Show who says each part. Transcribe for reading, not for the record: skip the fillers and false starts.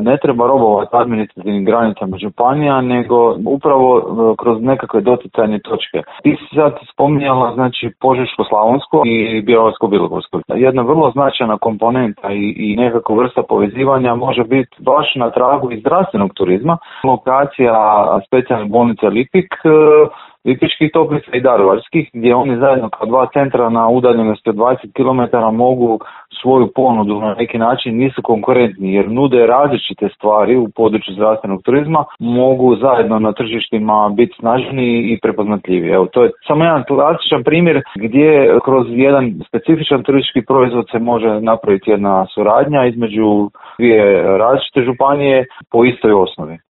Speaker 1: ne treba robovati administrativnim granicama županija, nego upravo kroz nekakve doticajne točke. Ti si sad spominjala znači Požeško-slavonsku i Bjelovarsko-bilogorsku. Jedna vrlo značajna komponenta i nekakva vrsta povezivanja može biti baš na tragu i zdravstvenog turizma. Lokacija specijalne bolnice Lipičkih toplica i Daruvarskih, gdje oni zajedno kao dva centra na udaljenosti od 20 km mogu svoju ponudu na neki način, nisu konkurentni jer nude različite stvari u području zdravstvenog turizma, mogu zajedno na tržištima biti snažniji i prepoznatljivi. Evo, to je samo jedan klasičan primjer gdje kroz jedan specifičan turistički proizvod se može napraviti jedna suradnja između dvije različite županije po istoj osnovi.